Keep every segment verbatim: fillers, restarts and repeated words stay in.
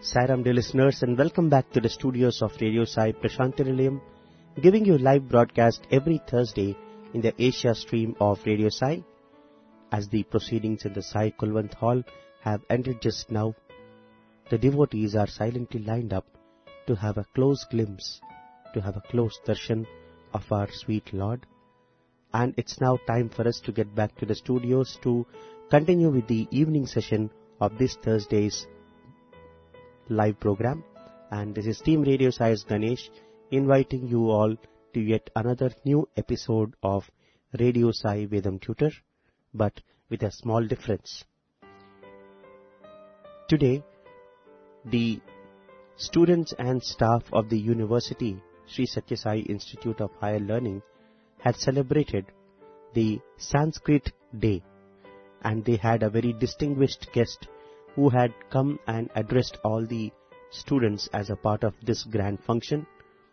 Sairam dear listeners, and welcome back to the studios of Radio Sai Prashanthi Nilayam, giving you live broadcast every Thursday in the Asia stream of Radio Sai. As the proceedings in the Sai Kulwant Hall have ended just now, the devotees are silently lined up to have a close glimpse, to have a close darshan of our sweet Lord. And it's now time for us to get back to the studios to continue with the evening session of this Thursday's live program. And this is Team Radio Sai's Ganesh inviting you all to yet another new episode of Radio Sai Vedam Tutor, but with a small difference. Today, the students and staff of the University Sri Satya Sai Institute of Higher Learning had celebrated the Sanskrit Day, and they had a very distinguished guest who had come and addressed all the students as a part of this grand function.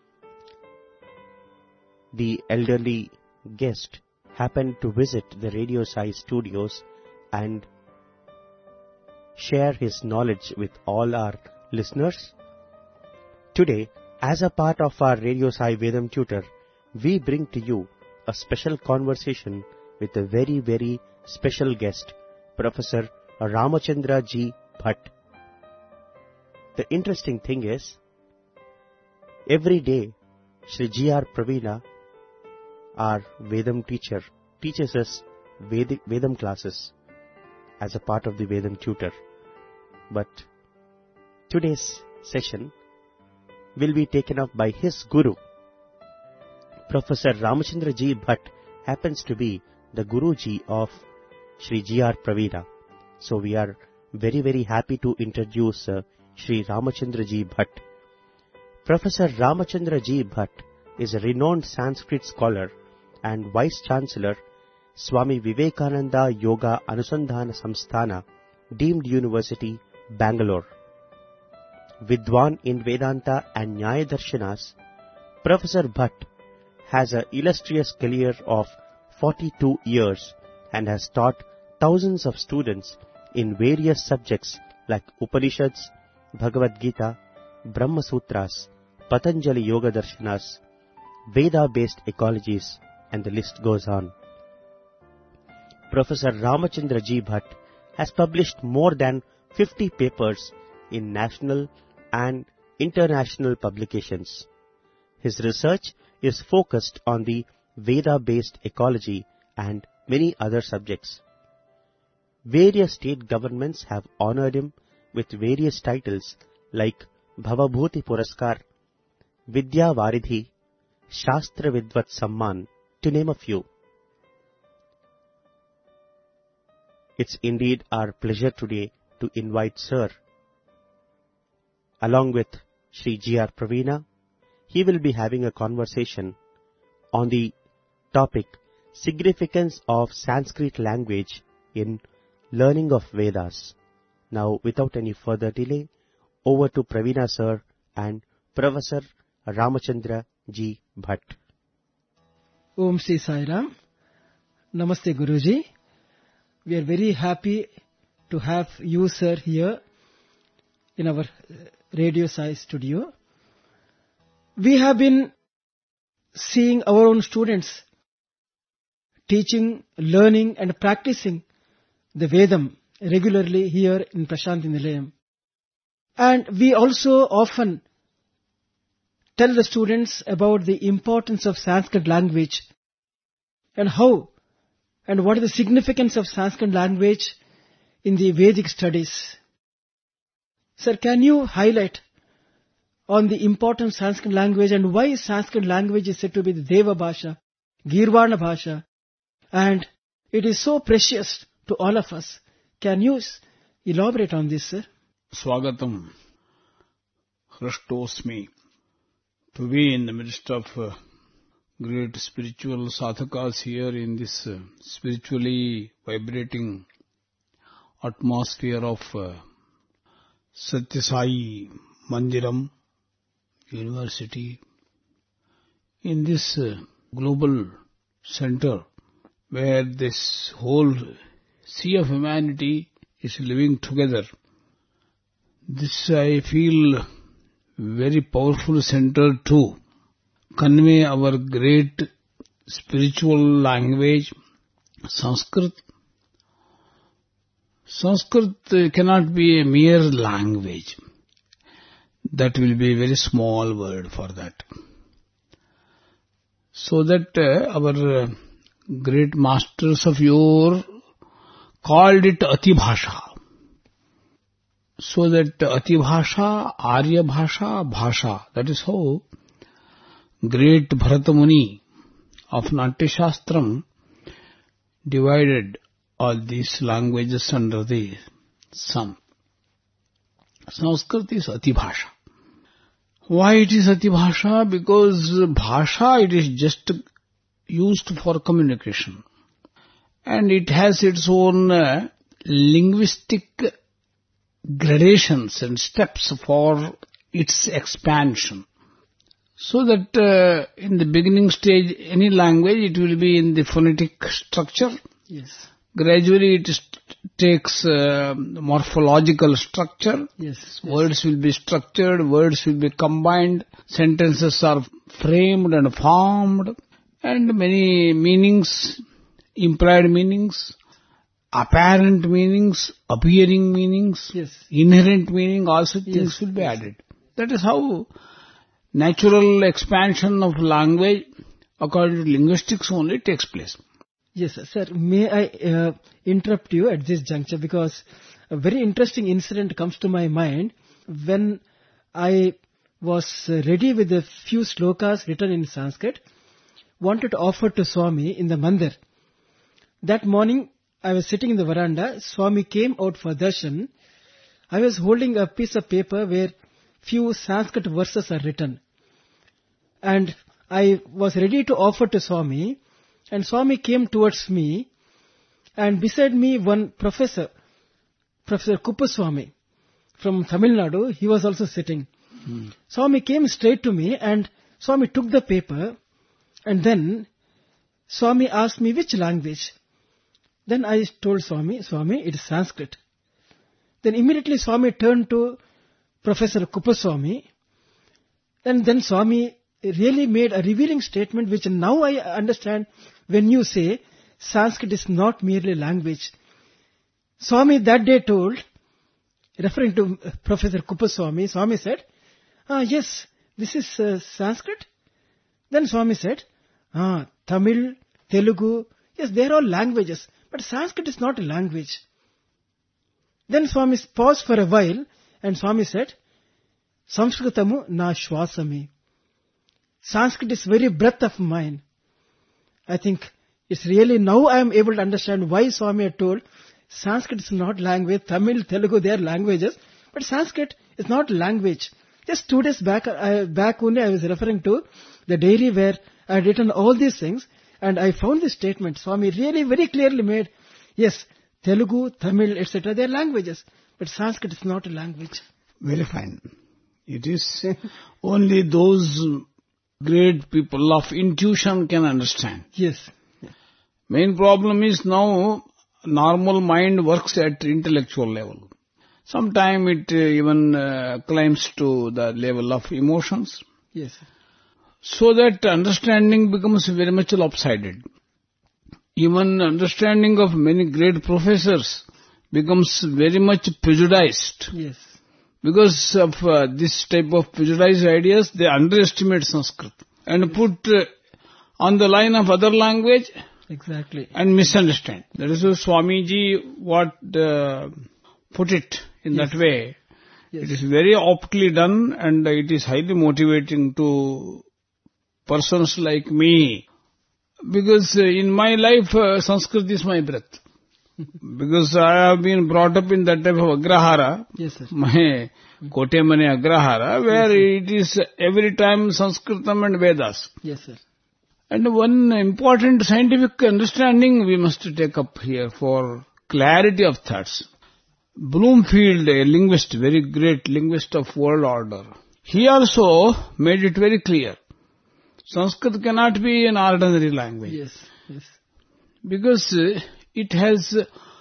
The elderly guest happened to visit the Radio Sai studios and share his knowledge with all our listeners. Today, as a part of our Radio Sai Vedam Tutor, we bring to you a special conversation with a very, very special guest, Professor Ramachandra G. Bhatt. The interesting thing is, every day, Shri G R Praveena, our Vedam teacher, teaches us Vedic Vedam classes as a part of the Vedam tutor. But today's session will be taken up by his guru. Professor Ramachandra G. Bhatt happens to be the Guruji of Shri G R Praveena. So we are very, very happy to introduce uh, Shri Ramachandra G. Bhatt. Professor Ramachandra G. Bhatt is a renowned Sanskrit scholar and Vice Chancellor, Swami Vivekananda Yoga Anusandhana Samsthana, Deemed University, Bangalore. Vidwan in Vedanta and Nyaya Darshanas, Professor Bhatt has an illustrious career of forty-two years and has taught thousands of students in various subjects like Upanishads, Bhagavad Gita, Brahma Sutras, Patanjali Yoga Darshanas, Veda-based ecologies, and the list goes on. Professor Ramachandra G. Bhatt has published more than fifty papers in national and international publications. His research is focused on the Veda-based ecology and many other subjects. Various state governments have honored him with various titles like Bhavabhuti Puraskar, Vidya Varidhi, Shastra Vidvat Samman, to name a few. It's indeed our pleasure today to invite Sir. Along with Shri G R Praveena, he will be having a conversation on the topic Significance of Sanskrit Language in Learning of Vedas. Now, without any further delay, over to Praveena Sir and Professor Ramachandra G. Bhatt. Om Sri Sai Ram. Namaste Guruji. We are very happy to have you, sir, here in our Radio Sai studio. We have been seeing our own students teaching, learning and practicing the Vedam regularly here in Prashanthi Nilayam. And we also often tell the students about the importance of Sanskrit language and how and what is the significance of Sanskrit language in the Vedic studies. Sir, can you highlight on the importance of Sanskrit language and why Sanskrit language is said to be the Deva Bhasha, Girvana Bhasha, and it is so precious to all of us. Can you elaborate on this, sir? Swagatam. Hrashtosmi. To be in the midst of uh, great spiritual sadhakas here in this uh, spiritually vibrating atmosphere of uh, Satya Sai Mandiram University, in this uh, global center where this whole sea of humanity is living together. This I feel very powerful center to convey our great spiritual language, Sanskrit. Sanskrit cannot be a mere language. That will be a very small word for that. So that uh, our uh, great masters of yore called it Atibhasha. So that Atibhasha, Arya Bhasha, Bhasha, that is how great Bharata Muni of Natya Shastram divided all these languages under the sun. Sanskrit is Atibhasha. Why it is Atibhasha? Because Bhasha, it is just used for communication. And it has its own uh, linguistic gradations and steps for its expansion. So that uh, in the beginning stage, any language, it will be in the phonetic structure. Yes. Gradually it st- takes uh, morphological structure. Yes, yes. Words will be structured, words will be combined, sentences are framed and formed, and many meanings, implied meanings, apparent meanings, appearing meanings, Yes. inherent meaning, all such Yes, things will be yes. added. That is how natural expansion of language, according to linguistics only, takes place. Yes, sir. Sir, may I uh, interrupt you at this juncture, because a very interesting incident comes to my mind when I was uh, ready with a few slokas written in Sanskrit, wanted to offer to Swami in the mandir. That morning, I was sitting in the veranda. Swami came out for darshan. I was holding a piece of paper where few Sanskrit verses are written. And I was ready to offer to Swami. And Swami came towards me, and beside me one professor, Professor Kuppaswamy from Tamil Nadu, he was also sitting. Hmm. Swami came straight to me, and Swami took the paper, and then Swami asked me which language. Then I told Swami, Swami, it is Sanskrit. Then immediately Swami turned to Professor Kuppaswamy, and then Swami really made a revealing statement which now I understand when you say Sanskrit is not merely language. Swami that day told, referring to Professor Kuppaswamy, Swami said, ah, yes, this is uh, Sanskrit. Then Swami said, ah, Tamil, Telugu, yes, they are all languages, but Sanskrit is not a language. Then Swami paused for a while, and Swami said, Samskritamu na shwasami. Sanskrit is very breath of mine. I think it's really now I am able to understand why Swami had told Sanskrit is not language, Tamil, Telugu, they are languages, but Sanskrit is not language. Just two days back, I, back only I was referring to the diary where I had written all these things, and I found this statement. Swami really very clearly made, yes, Telugu, Tamil, et cetera, they are languages, but Sanskrit is not a language. Very fine. It is only those great people of intuition can understand. Yes. Main problem is now normal mind works at intellectual level. Sometimes it uh, even uh, climbs to the level of emotions. Yes. So that understanding becomes very much lopsided. Even understanding of many great professors becomes very much prejudiced. Yes. Because of uh, this type of prejudiced ideas, they underestimate Sanskrit and put uh, on the line of other language. Exactly. And misunderstand. That is why Swamiji what uh, put it in yes. that way. Yes. It is very aptly done, and it is highly motivating to persons like me. Because uh, in my life, uh, Sanskrit is my breath. Because I have been brought up in that type of agrahara. Yes, sir. My kote mane agrahara, where yes, it is every time Sanskritam and Vedas. Yes, sir. And one important scientific understanding we must take up here for clarity of thoughts. Bloomfield, a linguist, very great linguist of world order, he also made it very clear. Sanskrit cannot be an ordinary language. Yes, yes. Because uh, it has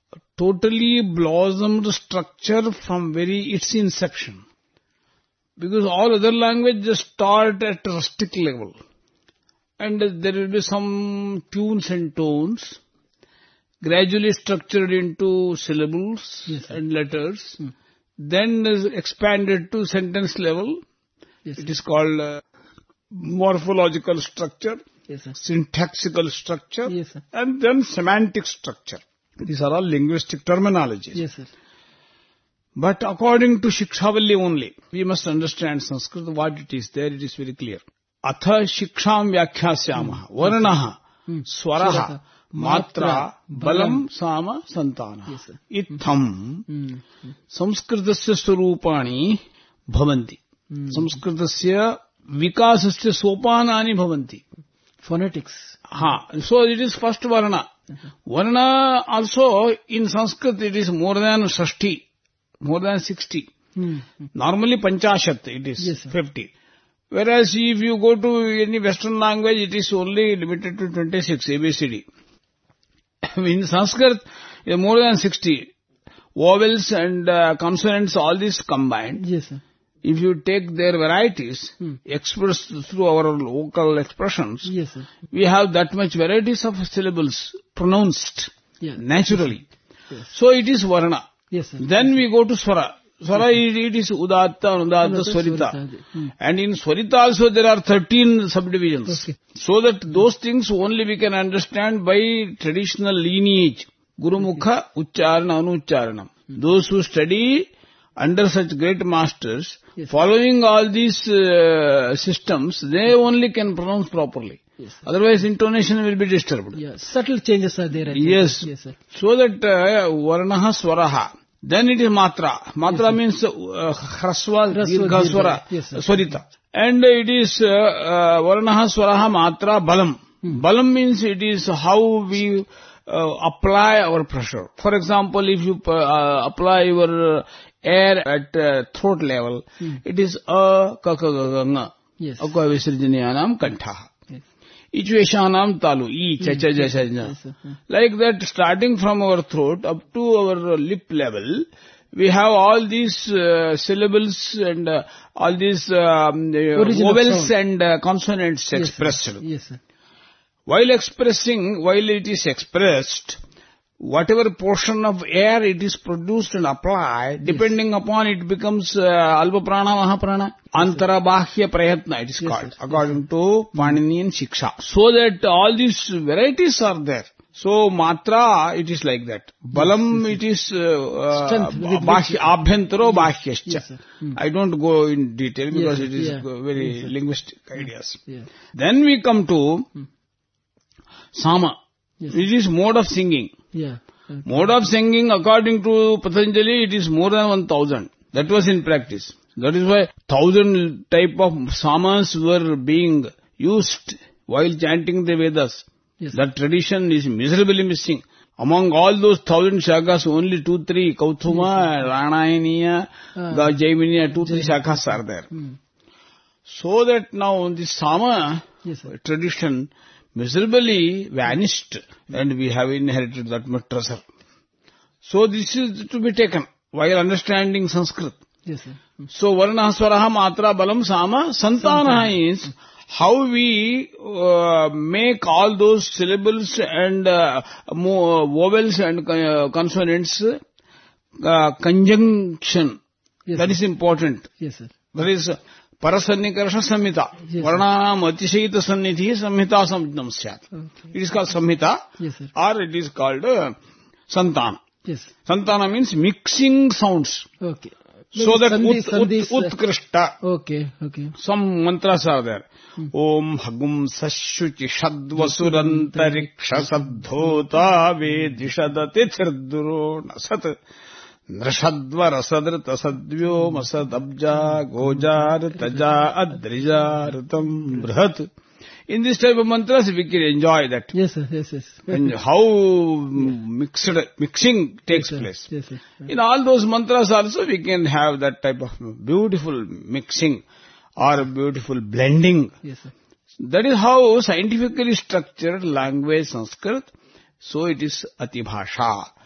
totally blossomed structure from very its inception. Because all other languages just start at rustic level. And there will be some tunes and tones, gradually structured into syllables yes, and letters, hmm. then is expanded to sentence level. Yes, it is called uh, morphological structure, yes, sir. syntaxical structure, Yes, sir. and then semantic structure. These are all linguistic terminologies. Yes, sir. But according to Shikshavalli only, we must understand Sanskrit, what it is there, it is very clear. Atha shiksham vyakhyāsyāmah varnaha swaraha matra balam sama santana. Yes, sir. Itham Hmm. samskritasya swarupani bhavanti. Samskritasya vikasasya sopanani bhavanti. Phonetics. Ha. So it is first varna. Varna also in Sanskrit it is more than sashti, more than sixty. Hmm. Normally panchashat it is Yes, sir. fifty. Whereas if you go to any Western language, it is only limited to twenty-six, A B C D. In Sanskrit, it is more than sixty. Vowels and uh, consonants, all these combined. Yes, sir. If you take their varieties, Hmm. expressed through our local expressions, Yes, sir. we have that much varieties of syllables pronounced Yeah. naturally. Yes. So it is varna. Yes, sir. Then we go to swara. Swara, it, it is udatta, anudatta, Udatta, swarita. swarita. Hmm. And in swarita also there are thirteen subdivisions. Okay. So that those things only we can understand by traditional lineage. Guru Mukha, Uchcharana, Anuccharanam. Those who study under such great masters, Yes. following all these uh, systems, they only can pronounce properly. Yes, sir. Otherwise intonation will be disturbed. Yeah, subtle changes are there. I think. Yes. Yes, sir. So that uh, varnaha swaraha. Then it is matra. Matra means uh, hraswa, Hraswa, dirgha dirgha. swara, Yes, sir. swarita. And it is uh, uh, varnaha swaraha matra balam. Hmm. Balam means it is how we uh, apply our pressure. For example, if you uh, apply your uh, air at uh, throat level, Hmm. it is a kakaganga. Yes. Akva visarjanyanam kantaha. Yes. Ichveshanam talu. I, cha, cha, cha, cha, cha. Yes, sir. Hmm. Like that, starting from our throat up to our lip level, we have all these uh, syllables and uh, all these um, uh, Origin of vowels sound. and uh, consonants Yes, sir. expressed. Yes, sir. While expressing, while it is expressed, whatever portion of air it is produced and applied, depending upon it becomes uh, alpa prana, mahaprana, antara bahya prayatna it is Yes, called, sir. according to Paninian Shiksha. So that all these varieties are there. So matra, it is like that. Balam, it is uh, uh, Strength with bahya, which- abhyantaro bahyascha. Yes, sir. Hmm. I don't go in detail because Yes, it is yeah. uh, very Yes, sir. linguistic ideas. Yeah. Then we come to Sama. Yes. It is mode of singing. Yeah. Okay. Mode of singing, according to Patanjali, it is more than one thousand. That was in practice. That is why thousand type of samas were being used while chanting the Vedas. Yes. That tradition is miserably missing. Among all those thousand shakas, only two, three, Kauthuma, Ranayaniya, Ah. the Jaiminiya, two, three shakas are there. Hmm. So that now this Sama Yes, sir. tradition miserably vanished and we have inherited that much treasure. So this is to be taken while understanding Sanskrit. Yes, sir. Hmm. So varna, swaraha, matra, balam, sama, santana is how we uh, make all those syllables and uh, mo- vowels and uh, consonants uh, conjunction. Yes, That sir. is important. Yes, sir. That is Parasannikarsha Samhita. Yes, sir. Varnanam Atishayita Sannidhi Samhita Samjnam Syat. Okay. It is called Samhita Yes, sir. or it is called uh, Santana. Yes. Santana means mixing sounds. Okay. So that Sandhi- ut, sandhis, ut, uh, Utkrishta. Okay, okay. Some mantras are there. Om Hagum Sashuchi Shadvasurantariksha Saddhota Vedishadati Thirduro Nasat Nrashadvara Sadrita Sadvyo Masadabja Gojar Taja Adrijaritam Brhat. In this type of mantras we can enjoy that. Yes, sir. Yes, yes. And how mixed, mixing takes Yes, sir. place. Yes, sir. In all those mantras also we can have that type of beautiful mixing or beautiful blending. Yes, sir. That is how scientifically structured language Sanskrit. So it is Atibhasha.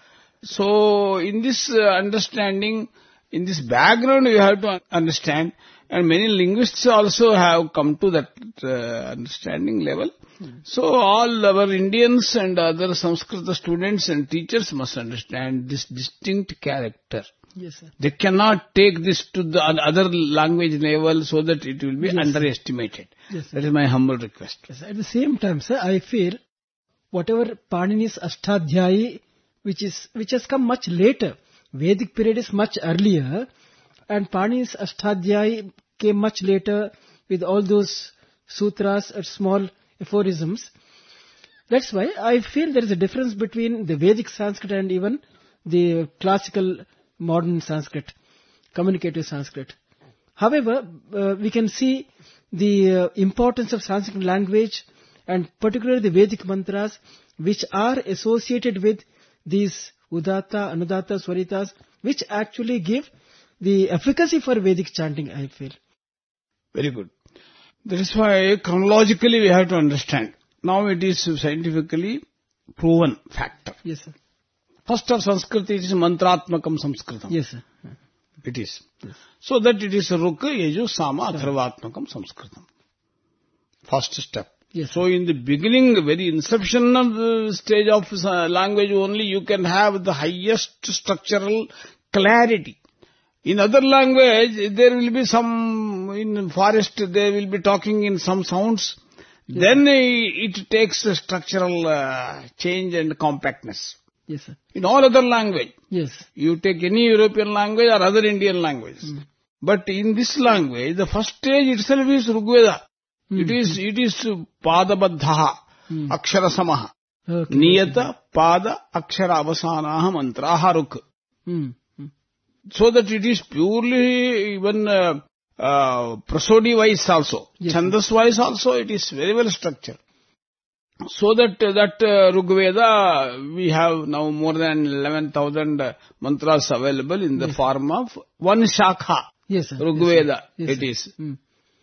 So, in this uh, understanding, in this background you have to understand, and many linguists also have come to that uh, understanding level. Hmm. So, all our Indians and other Sanskrit students and teachers must understand this distinct character. Yes, sir. They cannot take this to the other language level so that it will be yes, underestimated. Yes, that is my humble request. Yes, at the same time, sir, I feel whatever Panini's Ashtadhyayi, which is which has come much later, Vedic period is much earlier, and Panini's Ashtadhyayi came much later with all those sutras and small aphorisms. That's why I feel there is a difference between the Vedic Sanskrit and even the classical modern Sanskrit, communicative Sanskrit. However, uh, we can see the uh, importance of Sanskrit language and particularly the Vedic mantras which are associated with these Udatta, Anudatta, Swaritas, which actually give the efficacy for Vedic chanting, I feel. Very good. That is why chronologically we have to understand. Now it is scientifically proven factor. Yes, sir. First of Sanskrit is mantratmakam Sanskritam. Yes, sir. It is. Yes. So that it is Rukka, Yeju, Sama, Atharvatmakam Sanskritam. First step. Yes, so in the beginning, very inception of the stage of language only, you can have the highest structural clarity. In other language, there will be some, in forest, they will be talking in some sounds. Yes. Then it takes a structural uh, change and compactness. Yes, sir. In all other language. Yes. You take any European language or other Indian language. Mm. But in this language, the first stage itself is Rigveda. Mm. It is, it is Padabadhaha, mm. Akshara Samaha. Okay. Niyata, Pada, Akshara Avasanaha, Mantraha Ruk. Mm. So that it is purely even uh, uh, prosody wise also. Yes. Chandas wise also it is very well structured. So that uh, that uh, Rigveda, we have now more than eleven thousand uh, mantras available in the yes. form of one shakha. Yes, sir. Rigveda, yes, it is. Mm.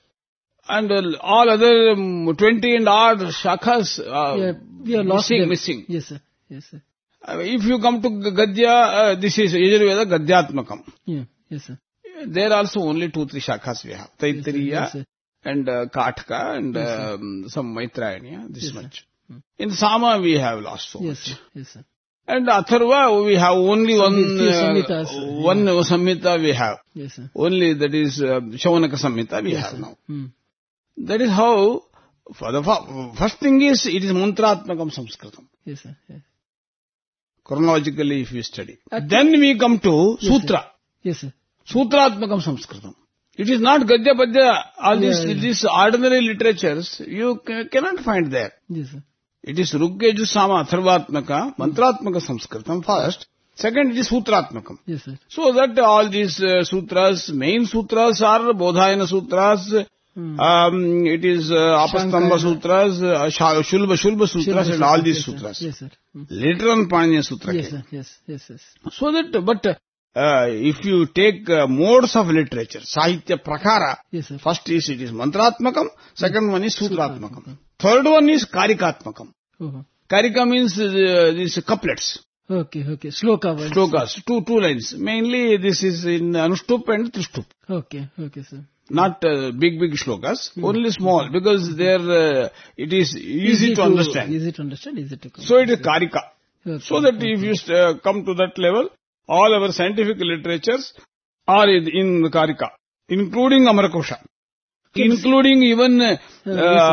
And uh, all other um, twenty and odd shakhas uh, yeah, we are lost missing, them. missing. Yes, sir. Yes, sir. Uh, if you come to Gadya, uh, this is Yajurveda Gadyatmakam. Yeah, yes, sir. There also only two, three shakhas we have. Taittiriya yes, yes, and uh, Kathaka and yes, um, some Maitrayaniya, this yes, much. Hmm. In Sama we have lost so yes, much. Sir. Yes, sir. And Atharva we have only Some one, uh, samhitas, one yeah. Samhita we have. Yes, sir. Only that is uh, Shavanaka Samhita we yes, have sir. now. Hmm. That is how, for the first thing is, it is Mantratmakam Sanskritam. Yes, sir. Yes. Chronologically if we study. At Then we come to yes, Sutra. Sir. Yes, sir. Sutratmakam Sanskritam. It is not Gadya Padya, all yeah, these, yeah. these ordinary literatures, you ca- cannot find there. Yes, sir. It is Ruggeju Sama Atharvatmaka, Mantratmaka Sanskritam first. Second, it is Sutratmakam. Yes, sir. So that all these uh, sutras, main sutras are Bodhayana Sutras, hmm. um, it is uh, Apastamba Sutras, uh, Shulba Shulba Sutras Shulba, and all these yes, sutras. Yes, sir. Hmm. Later on Paniniya Sutra Yes, came. sir. Yes, yes, yes. So that, but uh, if you take uh, modes of literature, Sahitya Prakara, yes, sir. first is it is Mantratmakam, second one is Sutratmakam. Third one is Karikatmakam. Uh-huh. Karika means uh, these couplets. Okay, okay. Sloka words. Slokas, two, two lines. Mainly this is in Anushtup and Trishtup. Okay, okay, sir. Not uh, big, big shlokas, hmm. only small, because there uh, it is easy, easy to, to understand. Easy to understand, easy to comprehend. So it is Karika. Okay, so that okay. if you uh, come to that level, all our scientific literatures are in, in Karika, including Amarakosha, including even uh, uh,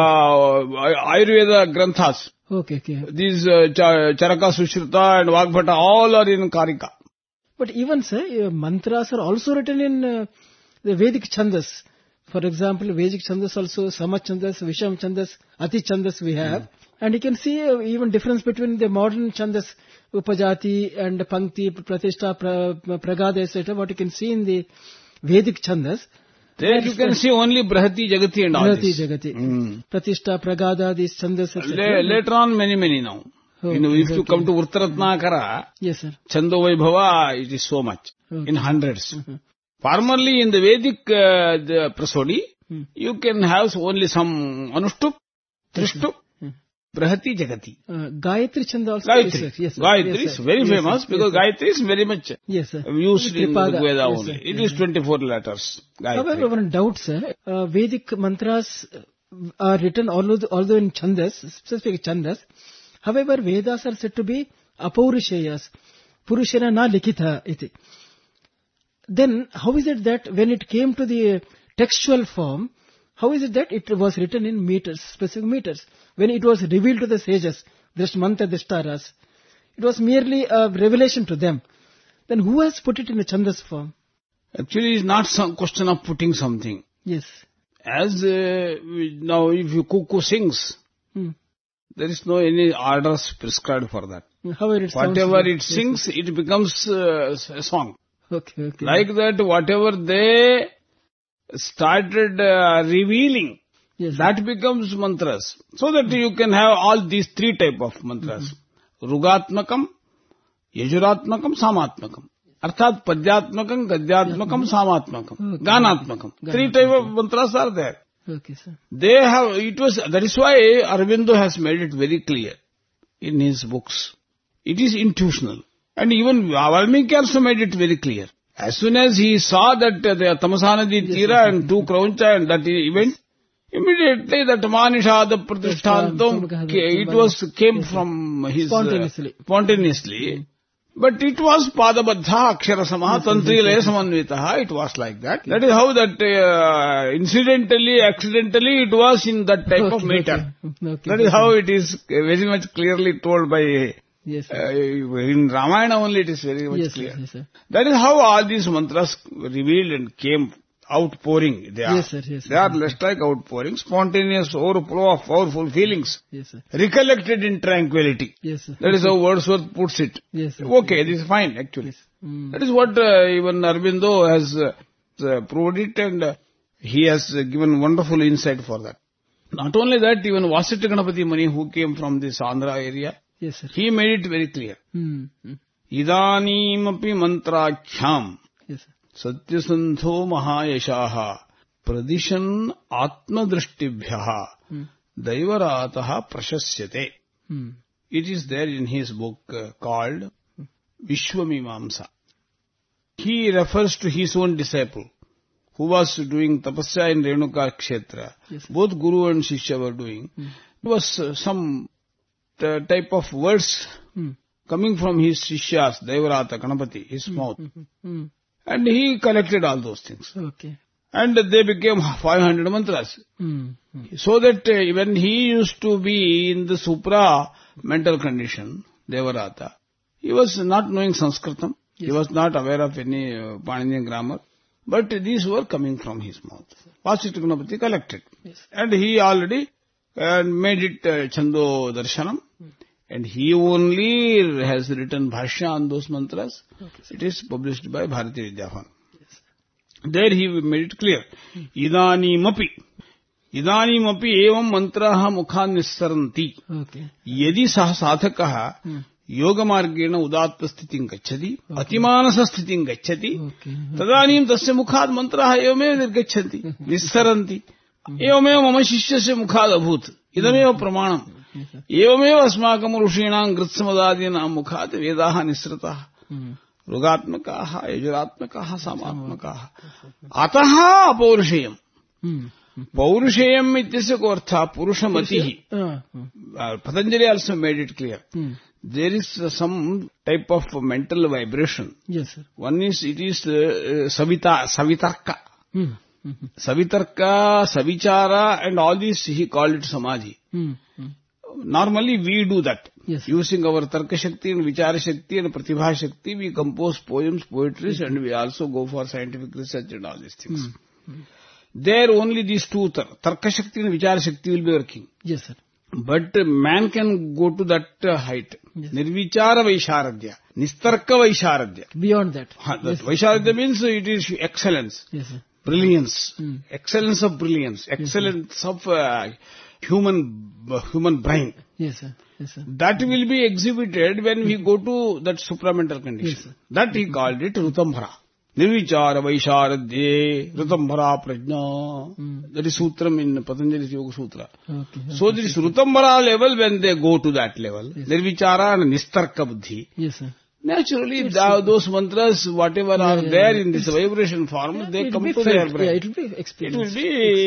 Ayurveda Granthas. Okay, okay. These uh, Charaka Sushrita and Vagbhata, all are in Karika. But even, sir, uh, mantras are also written in uh, the Vedic Chandas. For example, Vedic Chandas also, Sama Chandas, Visham Chandas, Ati Chandas we have. Mm. And you can see uh, even difference between the modern Chandas, Upajati and Pankti, Pratishta, pra, Pragada, et cetera. What you can see in the Vedic Chandas. There you can see only Brahati, Jagati and all Brahati, this. Jagati. Mm. Pratishta, Pragada, these Chandas, et cetera. Later on, many, many now. Okay, you know, if okay. you come to Uttaratnakara, yes, sir. Chando Vaibhava, it is so much, okay. in hundreds. Mm-hmm. Formerly in the Vedic uh, the Prasodi, hmm. you can have only some Anushtup, Trishtup, hmm. Brahati Jagati. Uh, Gayatri Chanda also. Gayatri. Yes, sir. Yes, sir. Gayatri Yes, is sir. very Yes, famous sir. because Yes, sir. Gayatri is very much Yes, sir. used in Tripada. Rig Veda Yes, only. sir. It Yes, is sir. twenty-four letters. However, Gayatri. one doubt, sir. Uh, Vedic mantras are written although, although in Chandas, specific Chandas. However, Vedas are said to be Apaurishayas. Purushana na likita iti. Then, how is it that when it came to the textual form, how is it that it was written in meters, specific meters? When it was revealed to the sages, Drishmanta Dishtaras, it was merely a revelation to them. Then who has put it in a Chandas form? Actually, it's not some question of putting something. Yes. As uh, now, if you cuckoo sings, Hmm. there is no any orders prescribed for that. However, it sounds Whatever good. it sings, it becomes uh, a song. Okay, okay. Like that, whatever they started uh, revealing, yes, that becomes mantras. So that you can have all these three type of mantras. Mm-hmm. Rugatmakam, Yajuratmakam, Samatmakam. Arthat Padyatmakam, Gadyatmakam, Samatmakam, Okay. Ganatmakam. Three type of mantras are there. Okay, sir. They have, it was, that is why Aurobindo has made it very clear in his books. It is intuitional. And even Valmiki also made it very clear. As soon as he saw that uh, the Tamasanadi Tira and two Krauncha and that event, immediately that Manishada Pratishtantam, it was, came from his... Spontaneously. Uh, spontaneously. But it was Padabadha Akshara Samaha Tantrilaya Samanvitaha. It was like that. That is how that uh, incidentally, accidentally it was in that type Okay, of meter. okay. Okay, That is okay. how it is very much clearly told by... Yes, sir. Uh, in Ramayana only it is very much Yes, clear. yes, yes, sir. That is how all these mantras revealed and came outpouring. They are, Yes, sir, yes, sir. they are less like outpouring, spontaneous overflow of powerful feelings, Yes, sir. recollected in tranquility. Yes, sir. That is how Wordsworth puts it. Yes, sir. Okay, this is fine actually. Yes. Mm. That is what uh, even Aurobindo has uh, uh, proved it, and uh, he has uh, given wonderful insight for that. Not only that, even Vasitya Ganapati Muni, who came from this Andhra area, Yes, sir. he made it very clear. Mm. Mm. Idanimapi mantrakhyam Yes, sir. satyasandho mahayashaha pradishan atmadrishtibhyaha Mm. daivarataha prashasyate. Mm. It is there in his book uh, called Vishwamimamsa. He refers to his own disciple who was doing tapasya in Renuka Kshetra. Yes, sir. Both Guru and Shishya were doing. Mm. It was uh, some uh, type of words Mm. coming from his Shishyas, Devarata, Ganapati, his mouth. Mm. Mm. And he collected all those things. Okay. And they became five hundred mantras. Mm. Mm. So that uh, when he used to be in the supra mental condition, Devarata, he was not knowing Sanskritam. Yes. He was not aware of any uh, Paninian grammar. But these were coming from his mouth. Vasitya Ganapati collected. Yes. And he already uh, made it uh, Chando Darshanam. Mm. And he only has written Bhashya on those mantras. Okay, It is published by Bharati Vidyabhan. Yes. There he made it clear. Idanimapi. Idanimapi evam mantraha mukhan nissaranti. Okay. Yadi sah sathakaha Mm. yogamargena udatta sthitim gacchati. Atimanasa sthitim gacchati. Okay. Tadanim tasya mukhad mantraha evamev nirgachanti. Nissaranti. Evamev mama shishyasya mukhad abhut. Idameva pramanam. एवमेव अस्माकं ऋषीणां गृत्समदादीनां मुखात् वेदाः निःसृताः ऋगात्मकाः यजुरात्मकाः सामात्मकाः अतः अपौरुषेयम् पौरुषेयम् इत्यस्य को अर्थः पुरुषमतिः Patanjali also made it clear. There is uh, some type of mental vibration. Yes, sir. One is, it is uh, savita, savitarka. Savitarka, savichara and all this he called it samadhi. Normally we do that. Yes. Using our Tarka Shakti and Vichara Shakti and Pratibha Shakti, we compose poems, poetries, and we also go for scientific research and all these things. Mm. There only these two, Tarka Shakti and Vichara Shakti will be working. Yes, sir. But uh, man can go to that uh, height. Yes. Nirvichara Vaisharadya, Nistarka Vaisharadya. Beyond that. Ha, that Yes, Vaisharadya means uh, it is excellence, yes, sir. brilliance, Mm. excellence of brilliance, excellence of uh, human uh, human brain. Yes, sir. Yes, sir. That will be exhibited when we go to that supramental condition. Yes, sir. That he called it Rutambhara. Nirvichara Vaisharadye Rutambhara Prajna. Mm. That is Sutram in Patanjali's Yoga Sutra. Okay, okay, so this okay. Rutambhara level, when they go to that level, yes. Nirvichara and Nistarka Buddhi. Yes, sir. Naturally, the, those mantras, whatever yeah, are yeah, there yeah. in this vibration form, yeah, they come to felt. Their brain. Yeah, it will be experienced. It will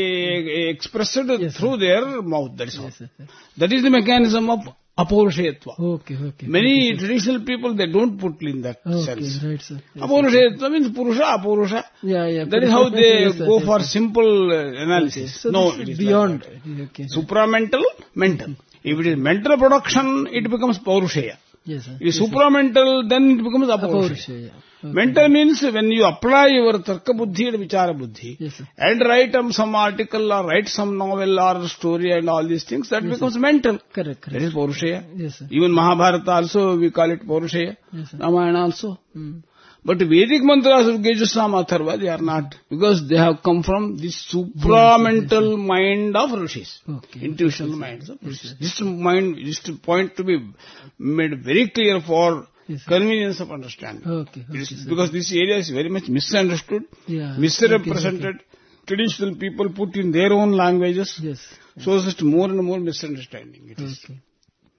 be expressed yes, through sir. Their mouth, that is all. Yes, sir. That is the mechanism of Apaurushayatva. Okay, okay. Many okay, traditional people, they don't put in that okay, sense. Right, sir. Yes, Apaurushayatva yes, means Purusha, Apurusha. Yeah, yeah. That is how they yes, go yes, for yes, simple analysis. Okay. So no, it is beyond. Like okay. Supramental, mental. Mm-hmm. If it is mental production, it becomes Paurushaya. Yes, sir. If it is yes, supramental, then it becomes Apaurushaya. Okay. Mental means when you apply your Tarka Buddhi and Vichara Buddhi yes, and write um, some article or write some novel or story and all these things, that yes, becomes sir. Mental. Correct, correct. That is Paurushaya. Yes, sir. Even Mahabharata also, we call it Paurushaya. Yes, Ramayana also. Mm. But Vedic mantras of Gejusam Atharva, they are not. Because they have come from this supramental yes, yes, yes. mind of Rishis. Okay. Intuitional yes, minds of Rishis. Yes, yes. This mind, this point to be made very clear for yes, convenience of understanding. Okay, okay, is, because this area is very much misunderstood, yeah, misrepresented. Okay, okay. Traditional people put in their own languages. Yes. So it's just more and more misunderstanding. It is. Okay.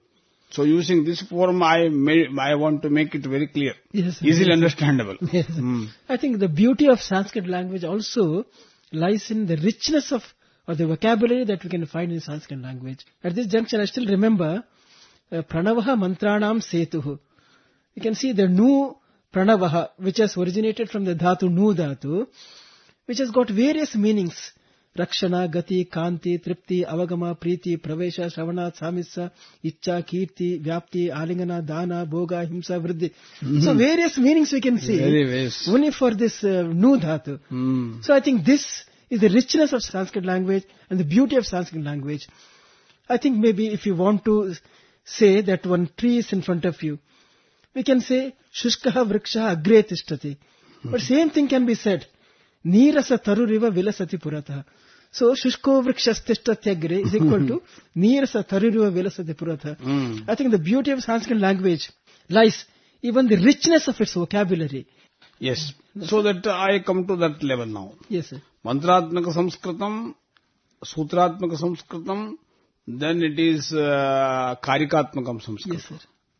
So using this form, I may, I want to make it very clear, yes, easily yes, understandable. Yes. Mm. I think the beauty of Sanskrit language also lies in the richness of or the vocabulary that we can find in Sanskrit language. At this junction, I still remember uh, Pranavaha Mantranam Setuhu. You can see the Nu Pranavaha, which has originated from the Dhatu Nu Dhatu, which has got various meanings. Rakshana, Gati, Kanti, Tripti, Avagama, Priti, Pravesha, Shravana, Samissa, Icha, Kirti, Vyapti, Alingana, Dana, Bhoga, Himsa, Vriddhi. Mm-hmm. So various meanings we can see. Very nice. Only for this uh, Nu Dhatu. Mm. So I think this is the richness of Sanskrit language and the beauty of Sanskrit language. I think maybe if you want to say that one tree is in front of you, we can say, Shushkaha Vriksha Agre Tishtati. Mm-hmm. But same thing can be said. Nirasa Taruriva Vilasati Purata. So, Shushko Vrikshastishtatyagre is equal to Nirasa Taruriva Vilasati Purata. Mm. I think the beauty of Sanskrit language lies even the richness of its vocabulary. Yes. So that uh, I come to that level now. Yes, sir. Mantratmaka Samskritam, Sutratmaka Samskritam, then it is uh, Karikatmakam Samskritam. Yes, sir.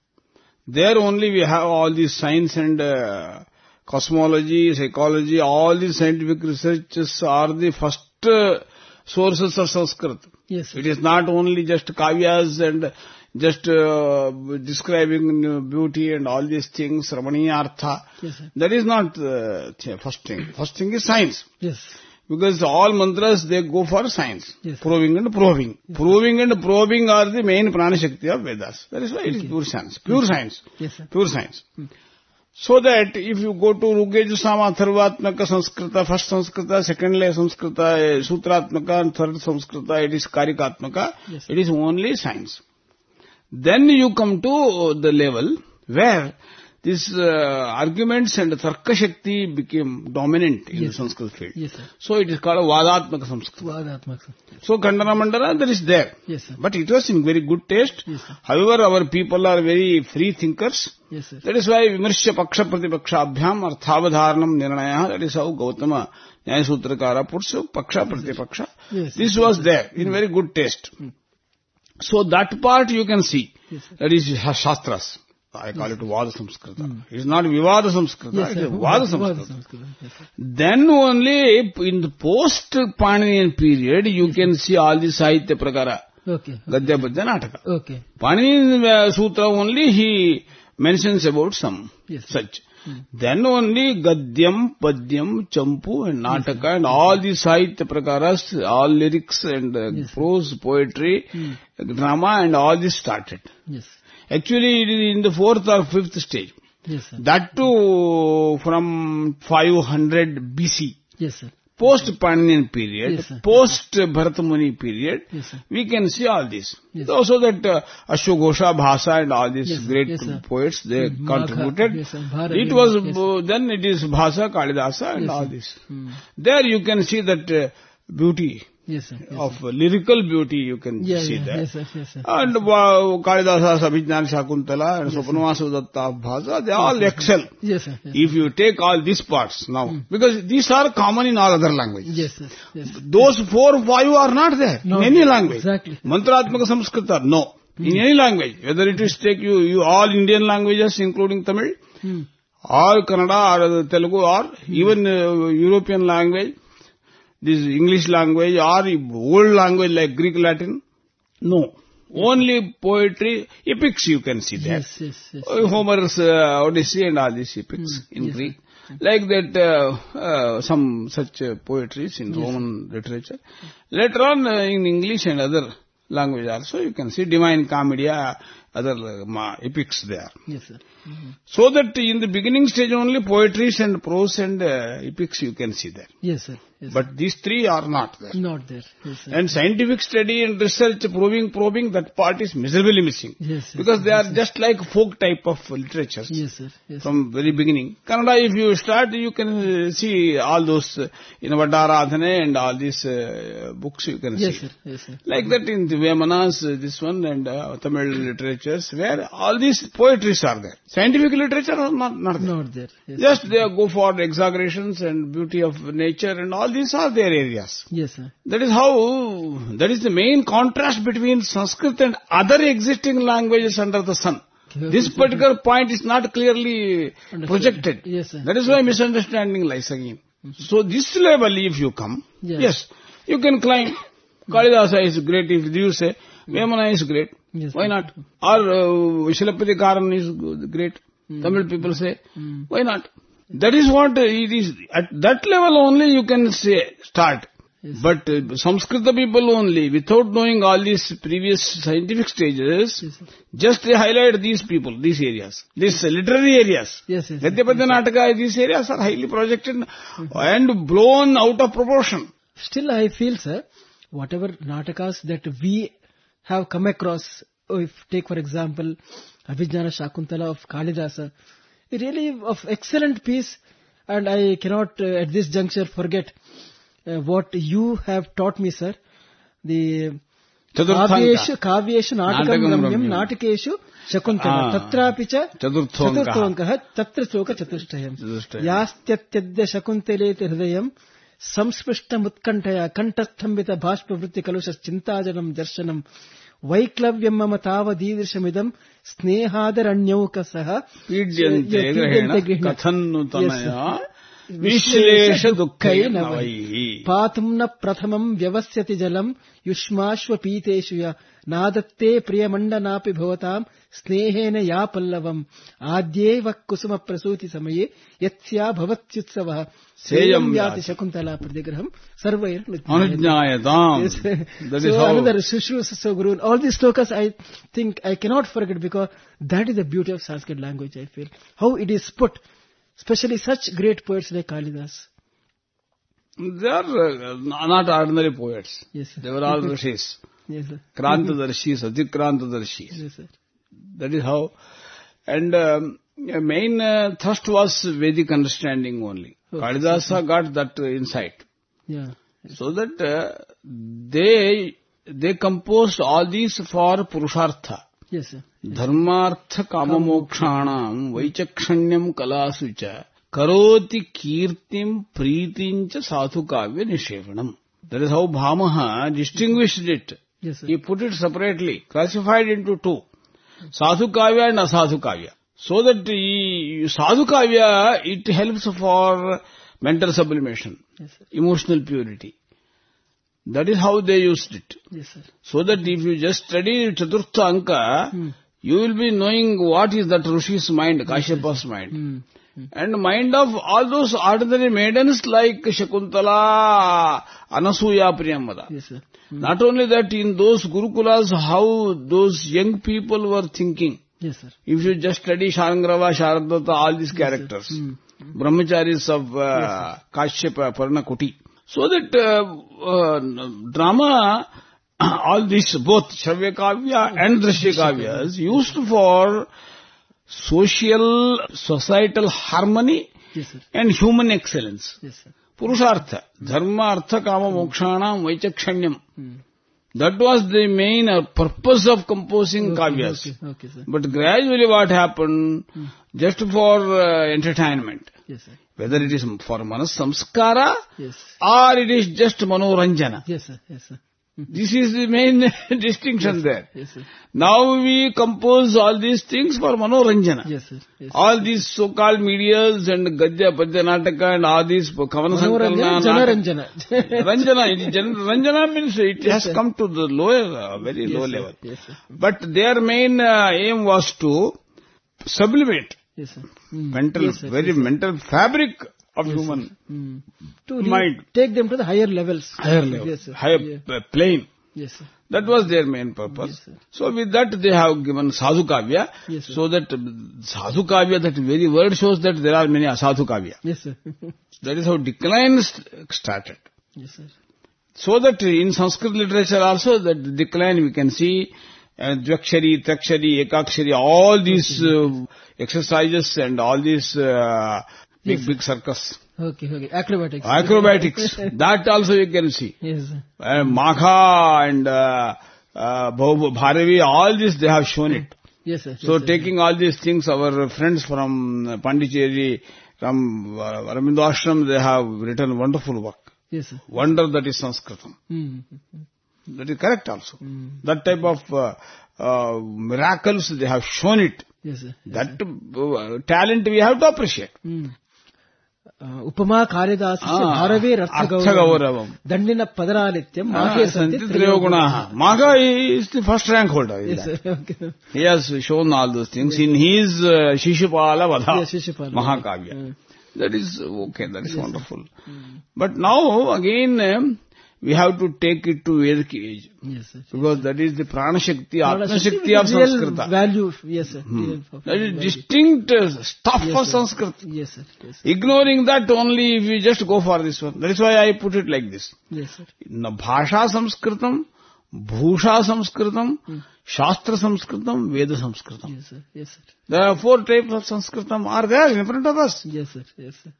There only we have all these science and uh, cosmology, psychology, all these scientific researches are the first uh, sources of Sanskrit. Yes, sir. It is not only just kavyas and just uh, describing beauty and all these things, Ramaniya Artha. Yes, sir. That is not the uh, first thing. First thing is science. Yes. Because all mantras, they go for science. Yes. Proving and probing. Yes. Proving and probing are the main prana shakti of Vedas. That is why it is pure science. Pure science. Yes, sir. Pure science. Hmm. So that if you go to Rugeju Sama Tharvatmaka Sanskrita, first Sanskrita, secondly Sanskrita, Sutratmaka, and third Sanskrita, it is Karikatmaka. Yes, it is only science. Then you come to the level where these uh, arguments and Tarka Shakti became dominant in yes, the Sanskrit field. Yes, sir. So it is called Vadatmaka Samskrita. Vadatmaka. So Khandana Mandana, that is there. Yes, sir. But it was in very good taste. Yes, sir. However, our people are very free thinkers. Yes, sir. That is why Vimarsya Paksha Pratipaksha Abhyam Arthavadharanam Nirnaya, that is how Gautama Nyaya Sutrakara puts Paksha Pratipaksha. Yes, this was yes, there in very good taste. Mm. So that part you can see. Yes, that is Shastras. I call yes, it Vada Samskrita. Mm. It is not Vivada Samskrita, yes, it is Vada Samskrita. Yes, then only in the post-Paninian period, you yes, can see all the Sahitya Prakara. Okay. Gadya Padya Nataka. Okay. Paninian Sutra only he mentions about some yes, such. Mm. Then only Gadyam, Padyam, Champu and Nataka yes, and all the Sahitya Prakaras, all lyrics and uh, yes, prose, poetry, mm. drama and all this started. Yes. Actually, it is in the fourth or fifth stage. Yes, sir. That too from five hundred B C. Yes, sir. Post-Paninian period, yes, post-Bharatamuni period, yes, we can see all this. Yes, also that uh, Ashwagosha, Bhasa and all these yes, great yes, poets, they mm, contributed. Yes, Bharat, it was, yes, uh, then it is Bhasa, Kalidasa and yes, all this. Mm. There you can see that uh, beauty Yes, sir. Yes, of lyrical beauty you can yeah, see yeah, that. Yes, sir. Yes, sir. And uh, Kalidasa's Abhijnana Shakuntala and Swapanavasa Datta Bhasa, they all excel. Yes, sir. Yes, If you take all these parts now, mm. because these are common in all other languages. yes, sir. Yes, sir. Those four or five are not there No, in any language. Exactly. Mantratmaka Samskrita, no. Mm. In any language, whether it is take you, you all Indian languages including Tamil, mm. or Kannada or Telugu or mm. even uh, European language, this English language or old language like Greek, Latin, no. Only poetry, epics you can see there. Yes, yes, yes. Uh, Homer's uh, Odyssey and all these epics mm. in yes, Greek. sir. Like that, uh, uh, some such uh, poetries in yes, Roman sir. literature. Later on, uh, in English and other language also, you can see Divine Commedia, other uh, epics there. Yes, sir. Mm-hmm. So that in the beginning stage only poetries and prose and uh, epics you can see there. Yes, sir. Yes, but these three are not there. Not there. Yes, sir. And scientific study and research, proving, probing, that part is miserably missing. Yes, yes, because they yes, are sir. just like folk type of literature. Yes, sir. Yes, from very beginning. Kannada, if you start, you can uh, see all those, uh, in Vadaradhane and all these uh, books you can yes, see. Sir. Yes, sir. Like that in the Vemanas, uh, this one, and uh, Tamil literatures, where all these poetries are there. Scientific literature are not, not there. Not there. Yes, just sir. they go for exaggerations and beauty of nature and all these are their areas. Yes, sir. That is how, that is the main contrast between Sanskrit and other existing languages under the sun. This particular point is not clearly Understood. projected. Yes, sir. That is why misunderstanding lies again. Mm-hmm. So this level if you come, yes, yes you can climb. Kalidasa is great if you say, Vemana is great. Yes, why not? Or uh, Shilapati Karan is great. Mm. Tamil people say, mm. why not? That is what it is. At that level only you can say, start. Yes. But uh, Samskrita people only, without knowing all these previous scientific stages, yes, just they highlight these people, these areas, these uh, literary areas. Yes, yes. Gadya Padya Nataka, these areas are highly projected mm-hmm. and blown out of proportion. Still I feel, sir, whatever Natakas that we have come across, if take for example, Abhijnana Shakuntala of Kalidasa, really of excellent piece, and I cannot uh, at this juncture forget uh, what you have taught me, sir. The Kavyeshu, Kavyeshu Natakam Ramyam Natakeshu Shakuntala Tatrapicha Chaturthonkaha Tatra Soka Chatushtayam Yastyatyadya Shakuntaleti Hridayam Samspishta Mutkantaya Kantasthambita Bhashpa Vritti Kalushas Chintajanam Darshanam Vaiklavyam mama tava divishamidam snehadaranyauka saha Pidyante grihena kathannutanaya Vishlesha dukkaya navaihi Patumna prathamam vyavasyati jalam Yushmashva piteshuya Nadatte priyamandanapi bhavatam Snehena ya pallavam Adyeva kusuma prasuti samaye Yatsya bhavatyutsavaha Seyam yati Shakuntala pradigraham Sarvair Anujnayatam. That is so how another Sushru so Guru. All these slokas I think I cannot forget because that is the beauty of Sanskrit language, I feel. How it is put, especially such great poets like Kalidas. They are uh, not ordinary poets. Yes, sir. They were all Rishis. Yes, sir. Krantadarshis, Adhikrantadarshis. Yes, sir. That is how. And um, main uh, thrust was Vedic understanding only. Oh, Kalidasa got that uh, insight. Yeah. Yes. So that uh, they they composed all these for Purushartha. Yes, sir. Yes. Dharmartha kamamokshanam vaichakshanyam kalasucha karoti kirtim preetincha sadhu kavya nishevanam. That is how Bhamaha distinguished it. Yes, sir. He put it separately, classified into two. Sadhu kavya and asadhu kavya. So that he, sadhu kavya, it helps for mental sublimation, yes, sir. Emotional purity. That is how they used it. Yes, sir. So that if you just study Chaturtha Anka, hmm. you will be knowing what is that Rishi's mind, Kashyapa's mind. Hmm. Hmm. And mind of all those ordinary maidens like Shakuntala, Anasuya, Priyamada. Yes, sir. Hmm. Not only that, in those Gurukulas, how those young people were thinking. Yes, sir. If you just study Sharangrava, Sharadata, all these yes, characters, hmm. Brahmacharis of uh, yes, Kashyapa, Parnakuti. So that uh, uh, drama, all these, both Shravya Kavya and Drashya Kavyas, used for social, societal harmony, yes, sir. And human excellence. Yes, sir. Purushartha. Dharma, Artha, Kama, Mokshanam, Vaichakshanyam. That was the main uh, purpose of composing Okay, kavyas. okay, okay, sir. But gradually what happened, just for uh, entertainment, Yes, sir. whether it is for manas samskara Yes. or it is just manoranjana. Yes, sir. Yes, sir. This is the main distinction there. Yes, sir. Now we compose all these things for manoranjana. Yes, sir. Yes. All these so-called medias and Gadya, Padya, Nataka and all these Kavana Manoranjana, Sankalana. Janaranjana. Ranjana, it is Jan- Ranjana means it Yes, has sir. come to the lower, uh, very Yes, low sir. level. Yes, sir. But their main uh, aim was to sublimate Yes, sir. Mm. mental, Yes, sir. very Yes, sir. mental fabric of Yes, human sir. Mm. To re- mind. take them to the higher levels. Higher level, Yes, sir. higher Yeah. p- plane. Yes, sir. That was their main purpose. Yes, sir. So with that they have given sadhu kavya. Yes, sir. So that uh, sadhu kavya, that very word shows that there are many asadhu kavya. Yes, sir. That is how decline st- started. Yes, sir. So that in Sanskrit literature also, that decline we can see, uh, Dvakshari, Trakshari, Ekakshari, all these uh, exercises and all these uh, big, Yes, big circus. Okay, okay. Acrobatics. Acrobatics, that also you can see. Yes, sir. Uh, Magha and uh, uh, Bhav- Bharavi, all this they have shown it. Yes, sir. So yes, sir. taking all these things, our friends from Pondicherry, from uh, Aurobindo Ashram, they have written wonderful work. Yes, sir. Wonder that is Sanskritam. Mm. That is correct also. Mm. That type of uh, uh, miracles, they have shown it. Yes, sir. Yes, That uh, talent we have to appreciate. Mm. Uh, उपमा कालिदासस्य Ah, भारवेरर्थगौरवम् Arthagauravamam. Dandin पदरालित्यं Ah, Maghe सन्ति Santi त्रयोगुणाः. Triyogunaha. Magha is the first rank holder. in Yes, that. sir. Okay. He has shown all those things in his uh, Shishupala Vadha, Yes, Shishupala. Mahakavya. Mm. That is okay, that is Yes, wonderful. Mm. But now again um, we have to take it to Vedic age. Yes, sir. Because that is the Prana Shakti, Atma Shakti Shakti with of real Sanskrita. value. Yes, sir. Hmm. Real That is value. distinct uh, stuff Yes, for sir. Sanskrit. Yes, sir. Yes, sir. Ignoring that only if we just go for this one. That is why I put it like this. Yes, sir. Na Bhasha Sanskritam, Bhusha Sanskritam, Shastra Sanskritam, Veda Sanskritam. Yes, sir. Yes, sir. There are four types of Sanskritam are there in front of us. Yes, sir. Yes, sir.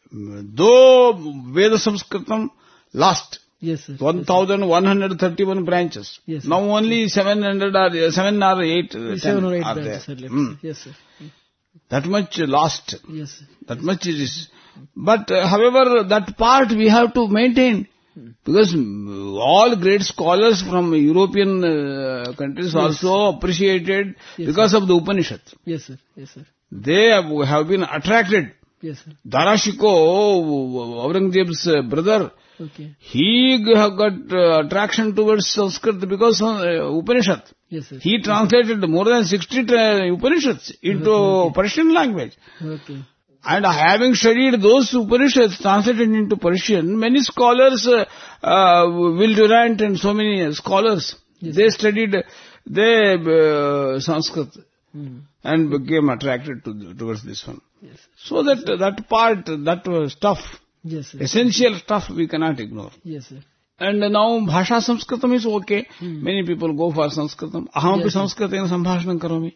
Though Veda Sanskritam lost Yes, sir. one thousand one hundred thirty-one branches. Yes, sir. Now only seven hundred or seven or eight, uh, Yes, ten seven or eight are branches there. are left. Hmm. Yes, sir. That much lost. Yes, sir. That much it is. But uh, however, that part we have to maintain. Because mm, all great scholars from European uh, countries also appreciated Yes, because of the Upanishad. Yes, sir. Yes, sir. They have, have been attracted. Yes, sir. Darashiko, Aurangzeb's uh, brother, Okay. he g- have got uh, attraction towards Sanskrit because of uh, Upanishad. Yes, sir. He translated more than sixty uh, Upanishads into Okay. Persian language. Okay. And having studied those Upanishads translated into Persian, many scholars, uh, uh, Will Durant and so many scholars, Yes, they studied they uh, Sanskrit Hmm. and became attracted to towards this one. Yes, sir. So that that part, that uh, stuff, Yes, sir. essential stuff we cannot ignore. Yes, sir. And now Bhasha Sanskritam is okay. Hmm. Many people go for Sanskritam. Aham Yes, api Sanskritena sambhashanam karomi.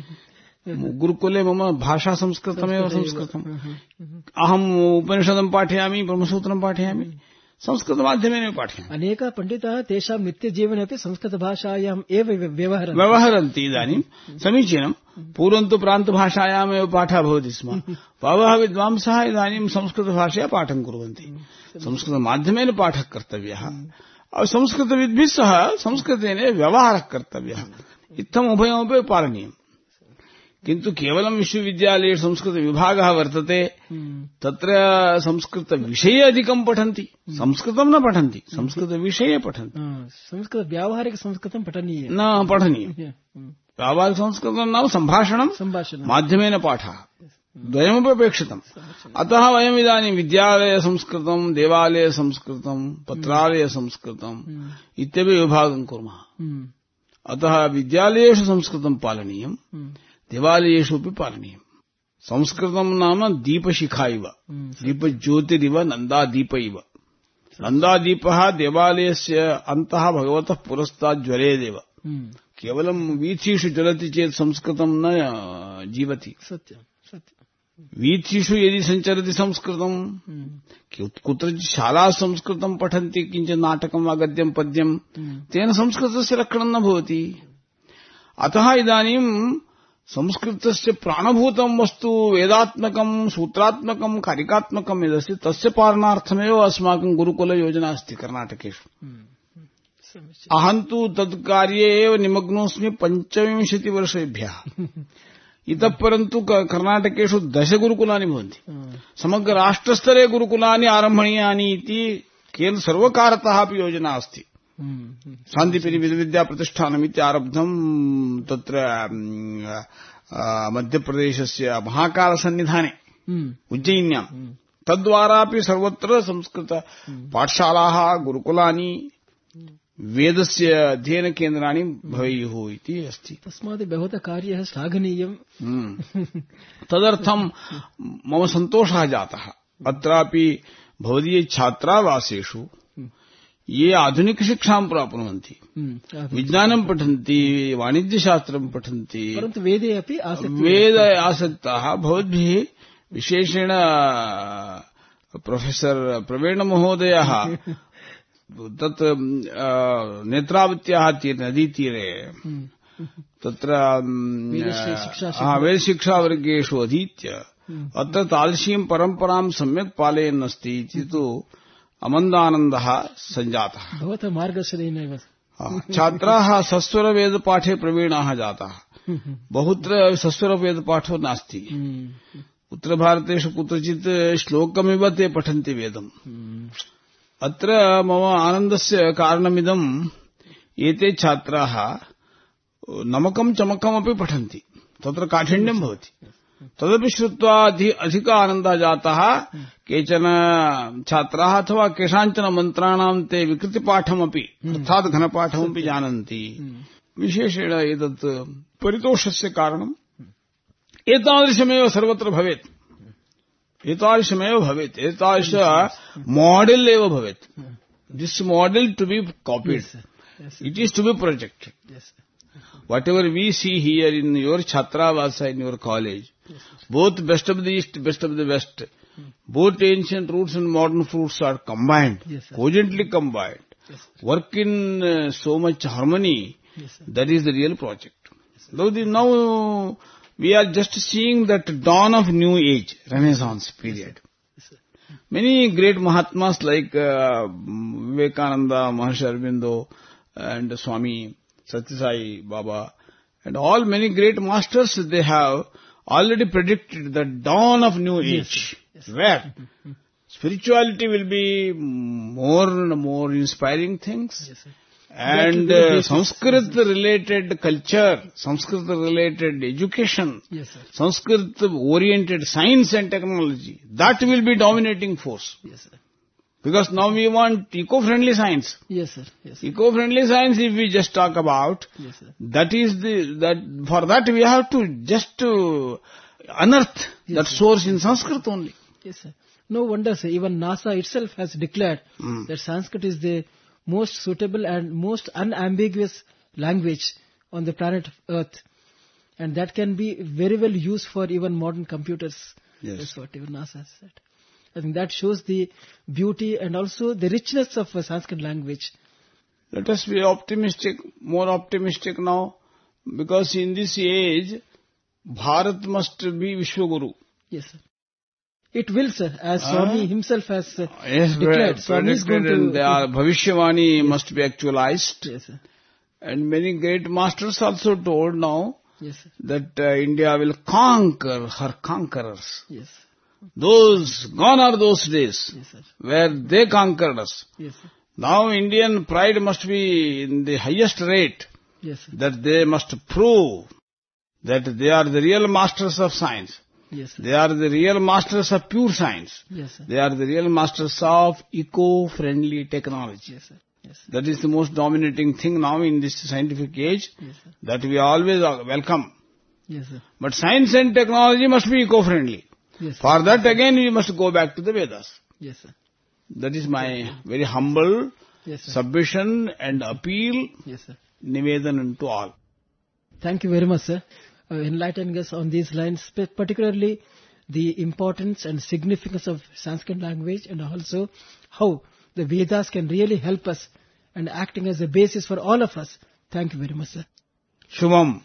Gurukule mama bhasha Sanskritameva Sanskritam. Aham Upanishadam pathayami, Brahmasutram pathayami. Sanskrit madhyamena pathayami. अनेक पंडिताः तेषां नित्यजीवने अपि संस्कृतभाषायाम् एव व्यवहरन्ति. व्यवहरन्ति इदानीं समीचीनं. पूर्वं तु प्रान्तभाषायामेव पाठः भवति स्म. बहवः विद्वांसः इदानीं संस्कृतभाषया पाठं कुर्वन्ति. संस्कृतमाध्यमेन पाठः कर्तव्यः. संस्कृतविद्भिः सह संस्कृतेन व्यवहारः कर्तव्यः. इत्थम् उभयमपि पालनीयम्. किन्तु केवलं विश्वविद्यालये संस्कृतविभागः वर्तते. तत्र संस्कृतविषये अधिकं पठन्ति. संस्कृतं न पठन्ति, संस्कृतविषये पठन्ति. संस्कृत व्यावहारिक संस्कृतं पठनीयं न पठनीयं. व्यावहारिक संस्कृतं नाम सम्भाषणं सम्भाषणं माध्यमेन पाठः द्वयमपि अपेक्षितम्. अतः वयम् इदानीं विद्यालयसंस्कृतं, देवालयसंस्कृतं, पत्रालयसंस्कृतम् इत्यपि विभागं कुर्मः. अतः विद्यालयेषु संस्कृतं पालनीयम्, देवालयेषु अपि पालनीयम्. संस्कृतं नाम दीपशिखा इव, दीपज्योतिरिव, नन्दादीप इव. नन्दादीपः देवालयस्य अन्तः भगवतः पुरस्तात् ज्वलेदेव. केवलं वीथीषु ज्वलति चेत् संस्कृतं न जीवति. सत्यं सत्यं. वीथिषु यदि संचरति संस्कृतम् कुत्रचित् शाला संस्कृतं पठन्ति किञ्चित् नाटकं वा गद्यं पद्यं तेन संस्कृतस्य रक्षणं न भवति। अतः इदानीं संस्कृतस्य प्राणभूतं वस्तु वेदात्मकं सूत्रात्मकं कारिकात्मकं यदस्ति तस्य पालनार्थमेव अस्माकं गुरुकुलयोजना अस्ति कर्णाटकेषु। अहं तु तत्कार्ये एव निमग्नोऽस्मि पञ्चविंशतिवर्षेभ्यः। इतः परन्तु कर्णाटकेषु दश गुरुकुलानि भवन्ति। समग्र राष्ट्रस्तरे गुरुकुलानि आरम्भणीयानि इति केन्द्र सर्वकारतः अपि योजना अस्ति। शान्तिपुरी विद्याप्रतिष्ठानम् इति आरब्धम् तत्र मध्यप्रदेशस्य महाकालसन्निधाने उज्जयिन्याम् तद्वारापि सर्वत्र संस्कृत पाठशालाः गुरुकुलानि वेदस्य अध्ययनकेन्द्राणि भवेयुः इति अस्ति। तस्मात् भवतः कार्यः श्लाघनीयम्। तदर्थं मम सन्तोषः जातः। अत्रापि भवदीय छात्रावासेषु ये आधुनिकशिक्षां प्राप्नुवन्ति, विज्ञानं पठन्ति, वाणिज्यशास्त्रं पठन्ति, परन्तु वेदे अपि वेद आसक्ताः भवद्भिः विशेषेण प्रोफेसर् प्रवीणमहोदयः तत् नेत्रावत्याः तीरे नदीतीरे तत्र वेदशिक्षावर्गेषु अधीत्य अत्र तादृशीं परम्परां सम्यक् पालयन् अस्ति इति तु अमन्दानन्दः सञ्जातः। भवतः मार्गदर्शनेनैव छात्राः सस्वरवेदपाठे प्रवीणाः जाताः। बहुत्र सस्वरवेदपाठो नास्ति। उत्तरभारतेषु कुत्रचित् श्लोकमिव ते पठन्ति वेदम्। अत्र मम आनन्दस्य कारणमिदम् एते छात्राः नमकं चमकमपि पठन्ति, तत्र काठिन्यं भवति। तदपि श्रुत्वा अधिक आनन्दः जातः। केचन छात्राः अथवा केषाञ्चन मन्त्राणां ते विकृतिपाठमपि अर्थात् घनपाठमपि जानन्ति। विशेषेण एतत् परितोषस्य कारणम् एतादृशमेव सर्वत्र भवेत्, एतादृशमेव भवेत्, एतादृश मॉडेल एव भवेत्। This model to be copied, it is to be projected. Whatever we see here in your Chhatravasa, in your college, both best of the East, best of the West, both ancient roots and modern fruits are combined, yes, cogently combined, yes, work in uh, so much harmony. Yes, that is the real project. Yes, now, the, now we are just seeing that dawn of new age, Renaissance period. yes, Many great Mahatmas like uh, Vivekananda, Maharshi Aurobindo, and Swami Satyasai Baba, and all many great masters, they have already predicted the dawn of new age, yes, where spirituality will be more and more inspiring things, yes, and uh, Sanskrit related culture, Sanskrit related education, yes, sir. Sanskrit oriented science and technology, that will be dominating force. Yes, sir. Because now we want eco-friendly science. Yes, sir. Yes, sir. Eco-friendly science, if we just talk about, Yes, sir. that is the, that, for that we have to just to unearth Yes, that sir. source in Sanskrit only. Yes, sir. No wonder, sir, even NASA itself has declared Mm. that Sanskrit is the most suitable and most unambiguous language on the planet Earth. And that can be very well used for even modern computers. Yes. That's what even NASA has said. I think that shows the beauty and also the richness of a Sanskrit language. Let us be optimistic, more optimistic now, because in this age, Bharat must be Vishwaguru. Yes, sir. It will, sir, as Ah. Swami himself has uh, Yes, declared. Swami is going predicted, and to... their Bhavishwavani must be actualized. Yes, sir. And many great masters also told now Yes, sir. that uh, India will conquer her conquerors. Yes. Those, gone are those days Yes, sir. where they conquered us. Yes, sir. Now Indian pride must be in the highest rate, Yes, sir. that they must prove that they are the real masters of science. Yes, sir. They are the real masters of pure science. Yes, sir. They are the real masters of eco-friendly technology. Yes, sir. Yes, sir. That is the most dominating thing now in this scientific age, Yes, sir. that we always welcome. Yes, sir. But science and technology must be eco-friendly. Yes, sir. For that again we must go back to the Vedas. Yes, sir. That is my very humble Yes, sir. submission and appeal, Yes, sir. nivedan to all. Thank you very much, sir, uh, enlightening us on these lines, spe- particularly the importance and significance of Sanskrit language, and also how the Vedas can really help us and acting as a basis for all of us. Thank you very much, sir. Shubham.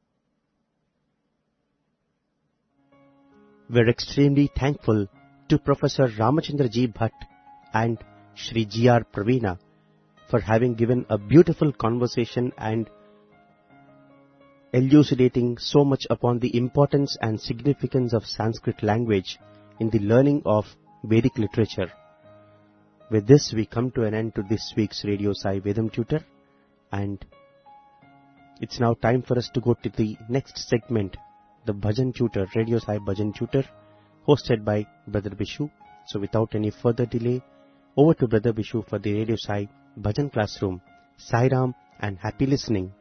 We're extremely thankful to Professor Ramachandra Ji Bhatt and Shri G R Praveena for having given a beautiful conversation and elucidating so much upon the importance and significance of Sanskrit language in the learning of Vedic literature. With this, we come to an end to this week's Radio Sai Vedam Tutor, and it's now time for us to go to the next segment, the Bhajan Tutor, Radio Sai Bhajan Tutor, hosted by Brother Bishu. So without any further delay, over to Brother Bishu for the Radio Sai Bhajan Classroom. Sai Ram and happy listening.